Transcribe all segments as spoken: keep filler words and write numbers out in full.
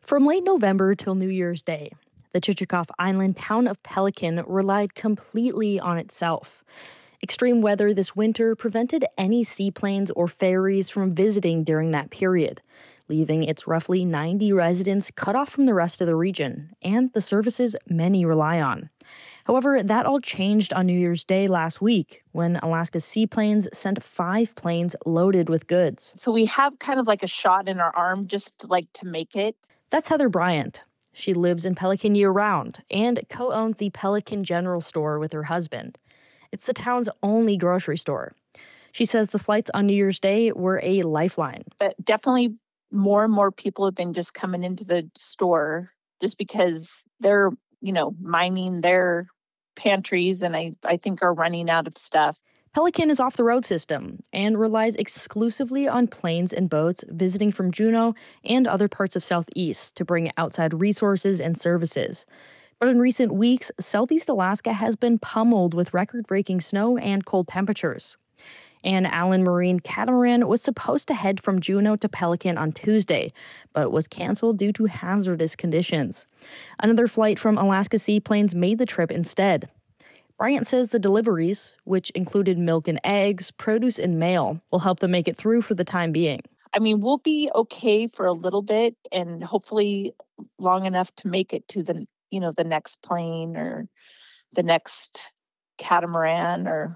From late November till New Year's Day, the Chichikov Island town of Pelican relied completely on itself. Extreme weather this winter prevented any seaplanes or ferries from visiting during that period, leaving its roughly ninety residents cut off from the rest of the region and the services many rely on. However, that all changed on New Year's Day last week when Alaska Seaplanes sent five planes loaded with goods. So we have kind of like a shot in our arm just like to make it. That's Heather Bryant. She lives in Pelican year round and co owns the Pelican General Store with her husband. It's the town's only grocery store. She says the flights on New Year's Day were a lifeline. But definitely more and more people have been just coming into the store just because they're, you know, mining their pantries and I, I think are running out of stuff. Pelican is off the road system and relies exclusively on planes and boats visiting from Juneau and other parts of Southeast to bring outside resources and services. But in recent weeks, Southeast Alaska has been pummeled with record breaking snow and cold temperatures. An Allen Marine catamaran was supposed to head from Juneau to Pelican on Tuesday, but was canceled due to hazardous conditions. Another flight from Alaska Seaplanes made the trip instead. Bryant says the deliveries, which included milk and eggs, produce, and mail, will help them make it through for the time being. I mean, we'll be okay for a little bit and hopefully long enough to make it to the, you know, the next plane or the next catamaran or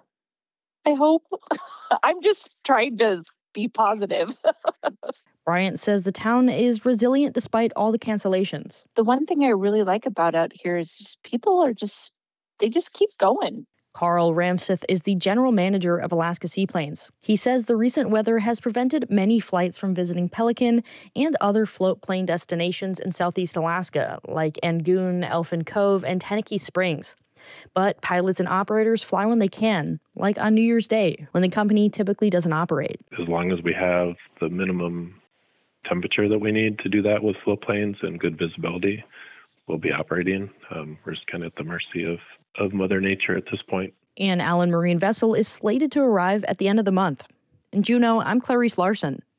I hope. I'm just trying to be positive. Bryant says the town is resilient despite all the cancellations. The one thing I really like about out here is just people are just, they just keep going. Carl Ramseth is the general manager of Alaska Seaplanes. He says the recent weather has prevented many flights from visiting Pelican and other float plane destinations in Southeast Alaska, like Angoon, Elfin Cove, and Tenakee Springs. But pilots and operators fly when they can, like on New Year's Day, when the company typically doesn't operate. As long as we have the minimum temperature that we need to do that with float planes and good visibility, we'll be operating. Um, we're just kind of at the mercy of, of Mother Nature at this point. An Allen Marine vessel is slated to arrive at the end of the month. In Juneau, I'm Clarice Larson.